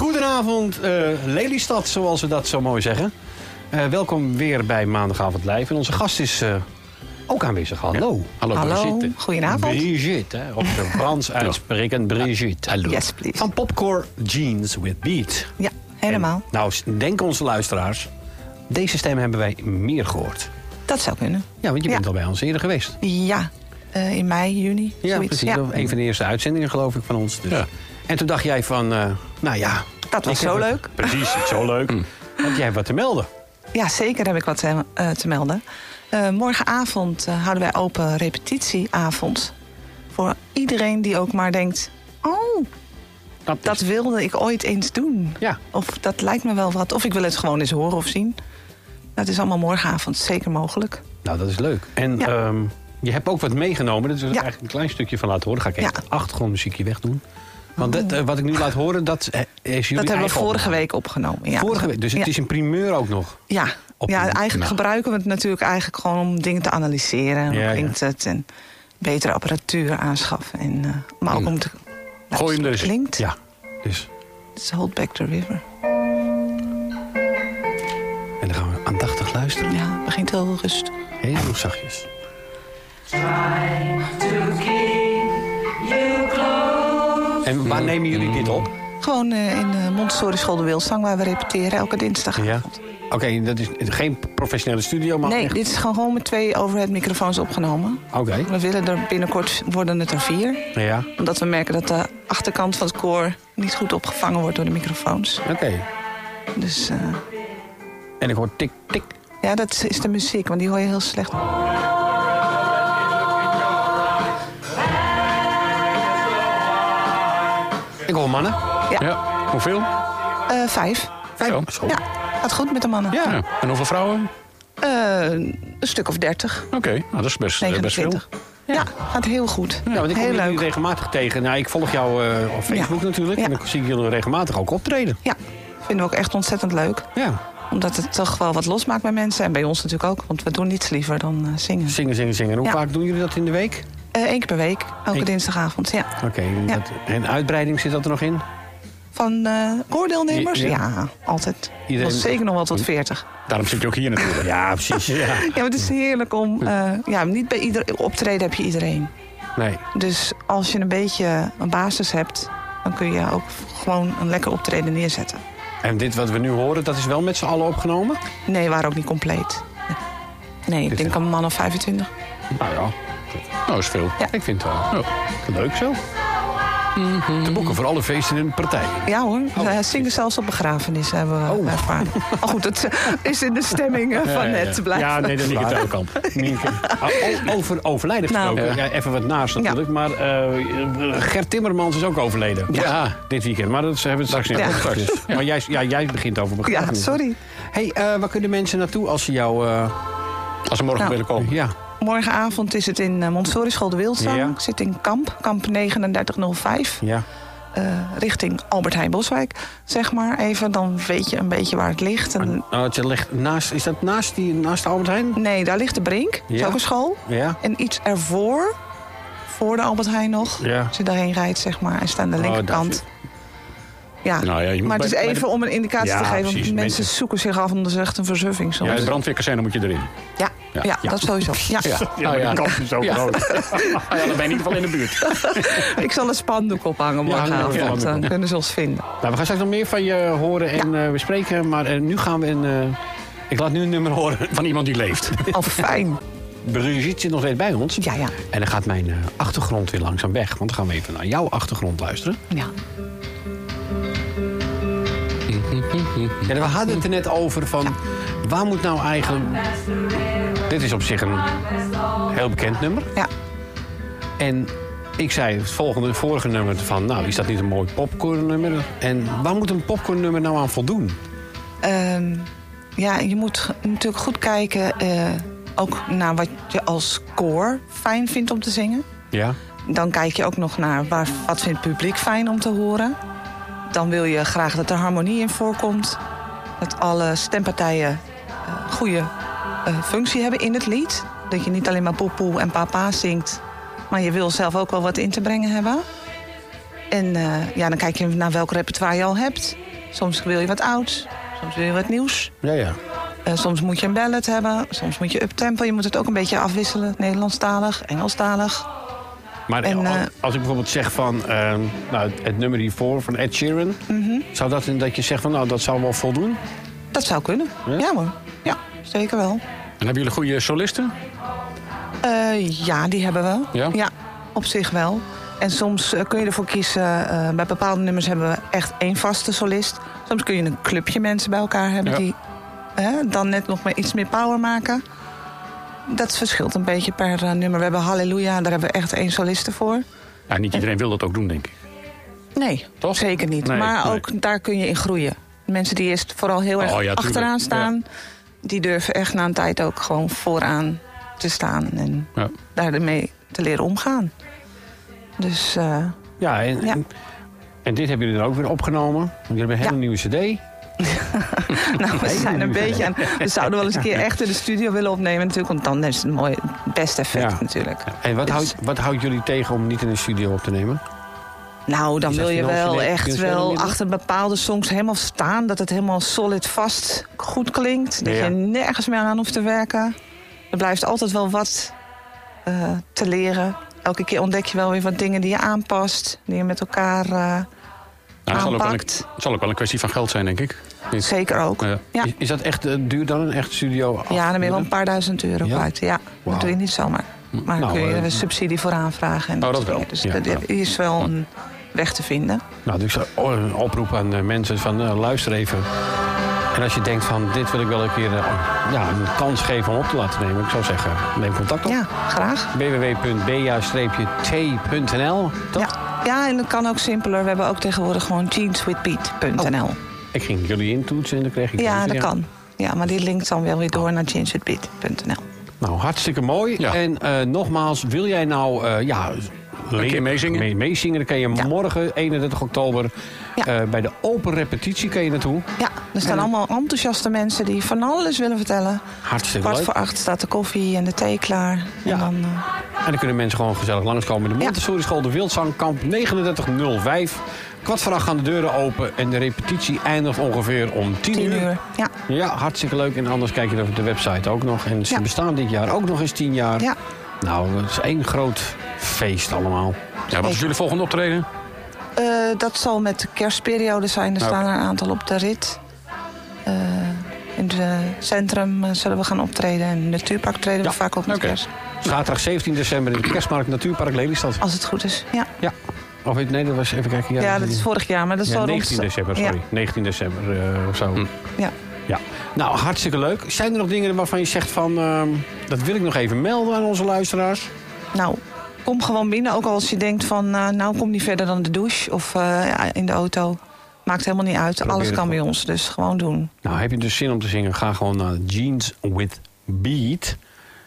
Goedenavond, Lelystad, zoals we dat zo mooi zeggen. Welkom weer bij Maandagavond Live. En onze gast is ook aanwezig. Hallo. Ja. Hallo, Brigitte. Goedenavond. Brigitte, hè, op de Frans uitsprekend Brigitte. Hallo. Yes, please. Van Popcorn Jeans with Beat. Ja, helemaal. En, nou, denken onze luisteraars, deze stem hebben wij meer gehoord. Dat zou kunnen. Ja, want je bent al bij ons eerder geweest. Ja, in mei, juni, Ja, zoiets. precies. Een van de eerste uitzendingen, geloof ik, van ons. Dus. Ja. En toen dacht jij van, nou ja... Dat was zo leuk. Precies, zo leuk. Want jij hebt wat te melden. Ja, zeker heb ik wat te melden. Morgenavond houden wij open repetitieavond. Voor iedereen die ook maar denkt... Oh, dat wilde ik ooit eens doen. Ja. Of dat lijkt me wel wat. Of ik wil het gewoon eens horen of zien. Dat is allemaal morgenavond zeker mogelijk. Nou, dat is leuk. En je hebt ook wat meegenomen. Dat is eigenlijk een klein stukje van laten horen. Ga ik even het achtergrondmuziekje wegdoen. Want wat ik nu laat horen, dat is jullie. Dat hebben we vorige week opgenomen. Ja. Vorige week, dus het is een primeur ook nog. Ja, eigenlijk gebruiken we het natuurlijk eigenlijk gewoon om dingen te analyseren. Hoe klinkt het en betere apparatuur aanschaffen. En, maar ook om te... Gooi hem er eens. Klinkt. Ja, dus. It's Hold Back the River. En dan gaan we aandachtig luisteren. Ja, het begint heel rustig. Heel zachtjes. Try to keep you close. En waar nemen jullie dit op? Gewoon in de Montessori School de Wilsang, waar we repeteren elke dinsdagavond. Ja. Oké, dat is geen professionele studio, maar... Nee, dit is gewoon met 2 overhead microfoons opgenomen. Oké. We willen er binnenkort, worden het er 4. Ja. Omdat we merken dat de achterkant van het koor niet goed opgevangen wordt door de microfoons. Oké. Dus... En ik hoor tik, tik. Ja, dat is de muziek, want die hoor je heel slecht. Ik hoor mannen. Ja. Hoeveel? 5. Zo. Ja, gaat goed met de mannen. Ja. En hoeveel vrouwen? Een stuk of 30. Oké, nou, dat is best veel. 29. Ja, gaat heel goed. Ja, want ik kom heel jullie leuk. regelmatig tegen. Nou, ik volg jou op Facebook natuurlijk. Ja. En dan zie ik jullie regelmatig ook optreden. Ja, vinden we ook echt ontzettend leuk. Ja. Omdat het toch wel wat losmaakt bij mensen. En bij ons natuurlijk ook, want we doen niets liever dan zingen. Zingen. Hoe vaak doen jullie dat in de week? 1 keer per week, elke dinsdagavond, ja. Oké, Ja. en uitbreiding zit dat er nog in? Van koordeelnemers? Ja, altijd. Iedereen... Zeker nog wel tot 40. Daarom zit je ook hier natuurlijk. Ja, precies. Ja. Ja, maar het is heerlijk om... niet bij ieder optreden heb je iedereen. Nee. Dus als je een beetje een basis hebt... dan kun je ook gewoon een lekker optreden neerzetten. En dit wat we nu horen, dat is wel met z'n allen opgenomen? Nee, we waren ook niet compleet. Nee, ik denk een man of 25. Nou ja, Nou, dat is veel. Ja. ik vind het wel leuk zo. Te boeken voor alle feesten en partijen. Ja hoor, we zingen zelfs op begrafenissen, hebben we ervaren. Maar goed, dat is in de stemming van net te blijven. Ja, nee, dat is Mieke waar. Telkamp. Over overlijden gesproken. Ja, even wat naast natuurlijk. Maar Gert Timmermans is ook overleden. Ja. Dit weekend. Maar dat hebben we straks niet. Ja. Straks. Maar jij begint over Ja, begrafenissen. sorry. Hey, waar kunnen mensen naartoe als ze jou... Als ze morgen willen komen. ja. Morgenavond is het in Montessori School de Wilsang. Ja. Ik zit in Kamp 3905. Ja. Richting Albert Heijn Boswijk, zeg maar. Even, dan weet je een beetje waar het ligt. En, Het ligt naast, is dat naast de Albert Heijn? nee, daar ligt de Brink. Dat is Ja. ook een school. Ja. En iets ervoor, voor de Albert Heijn nog. Ja. Als je daarheen rijdt, zeg maar. En staat aan de linkerkant. Ja, Nou ja, je moet maar het is bij de- even om een indicatie Ja, te geven. precies, Want mensen mensen- zoeken zich af, en dat is echt een versuving soms. Ja, de brandweerkazerne moet je erin. Ja, dat sowieso. Ja. Nou ja. De kans is zo Ja. groot. Ja, dan ben je in ieder geval in de buurt. Ik zal een spandoek ophangen morgenavond. Ja, Dan kunnen ze ons vinden. Nou, we gaan straks nog meer van je horen en bespreken. Maar nu gaan we ik laat nu een nummer horen. Van iemand die leeft. Oh, fijn. Brigitte zit nog steeds bij ons. Ja. En dan gaat mijn achtergrond weer langzaam weg. Want dan gaan we even naar jouw achtergrond luisteren. Ja. Ja, we hadden het er net over van... Waar moet nou eigenlijk... Dit is op zich een heel bekend nummer. Ja. En ik zei het vorige nummer van... Nou, is dat niet een mooi popcornnummer? En waar moet een popcornnummer nou aan voldoen? Ja, je moet natuurlijk goed kijken... ook naar wat je als koor fijn vindt om te zingen. Ja. Dan kijk je ook nog naar wat vindt het publiek fijn om te horen. Dan wil je graag dat er harmonie in voorkomt. Dat alle stempartijen goede functie hebben in het lied. Dat je niet alleen maar poepoe en papa zingt... maar je wil zelf ook wel wat in te brengen hebben. En dan kijk je naar welk repertoire je al hebt. Soms wil je wat ouds, soms wil je wat nieuws. Ja. Soms moet je een ballad hebben, soms moet je uptempo. Je moet het ook een beetje afwisselen. Nederlandstalig, Engelstalig. Maar als ik bijvoorbeeld zeg van het nummer hiervoor van Ed Sheeran... zou dat je zegt van dat zou wel voldoen? Dat zou kunnen. Ja hoor. Ja, zeker wel. En hebben jullie goede solisten? Ja, die hebben we. Ja? Op zich wel. En soms kun je ervoor kiezen... bij bepaalde nummers hebben we echt één vaste solist. Soms kun je een clubje mensen bij elkaar hebben... die dan net nog maar iets meer power maken. Dat verschilt een beetje per nummer. We hebben Halleluja, daar hebben we echt één soliste voor. Ja, niet iedereen wil dat ook doen, denk ik. Nee, toch? Zeker niet. Nee, maar ook daar kun je in groeien. Mensen die eerst vooral heel erg achteraan staan... die durven echt na een tijd ook gewoon vooraan te staan... en daarmee te leren omgaan. Dus... En dit hebben jullie dan ook weer opgenomen. Jullie hebben een hele nieuwe cd. Nou, we zijn een beetje aan... We zouden wel eens een keer echt in de studio willen opnemen natuurlijk... want dan is het mooi, het beste effect natuurlijk. En wat houdt jullie tegen om niet in de studio op te nemen? Nou, dan wil je wel echt wel achter bepaalde songs helemaal staan... dat het helemaal solid vast goed klinkt. Dat je nergens meer aan hoeft te werken. Er blijft altijd wel wat te leren. Elke keer ontdek je wel weer wat dingen die je aanpast. Die je met elkaar aanpakt. Het zal ook wel een kwestie van geld zijn, denk ik. Zeker ook. Ja. Is dat echt duur dan, een echt studio? Ja, dan ben je wel een paar duizend euro kwijt. Ja, dat doe je niet zomaar. Maar dan kun je er subsidie voor aanvragen. En dat wel. Dus er is wel een weg te vinden. Nou, dus ik zou een oproep aan mensen van luister even. En als je denkt van dit wil ik wel een keer een kans geven om op te laten nemen. Ik zou zeggen, neem contact op. Ja, graag. www.ba-streepje2.nl, toch? Ja, en dat kan ook simpeler. We hebben ook tegenwoordig gewoon jeanswithbeat.nl. Ik ging jullie intoetsen en dan kreeg ik... Ja, dat kan. Ja, maar die linkt dan wel weer door naar jeanswithbeat.nl. Nou, hartstikke mooi. Ja. En nogmaals, wil jij nou... een keer meezingen? Meezingen, dan kan je morgen, 31 oktober... bij de open repetitie kan je naartoe. Ja, er staan allemaal enthousiaste mensen die van alles willen vertellen. Hartstikke leuk. 7:15 staat de koffie en de thee klaar. Ja. En dan kunnen mensen gewoon gezellig langskomen. De Montessori School de Wildzangkamp 3905. 7:15 gaan de deuren open en de repetitie eindigt ongeveer om 10 uur. Ja, hartstikke leuk. En anders kijk je op de website ook nog. En ze bestaan dit jaar ook nog eens 10 jaar. Ja. Nou, het is één groot feest allemaal. Ja, wat is jullie volgende optreden? Dat zal met de kerstperiode zijn. Er staan er een aantal op de rit. In het centrum zullen we gaan optreden. En in het natuurpark treden we vaak op met kerst. Zaterdag 17 december in de Kerstmarkt Natuurpark Lelystad. Als het goed is, ja. Of nee, dat was even kijken. Ja, dat is vorig jaar, maar dat is al 19 december, sorry. 19 december of zo. Ja. Nou, hartstikke leuk. Zijn er nog dingen waarvan je zegt van... dat wil ik nog even melden aan onze luisteraars? Nou, kom gewoon binnen. Ook als je denkt van... nou, kom niet verder dan de douche of in de auto. Maakt helemaal niet uit. Alles kan bij ons, dus gewoon doen. Nou, heb je dus zin om te zingen? Ga gewoon naar Jeans with Beat.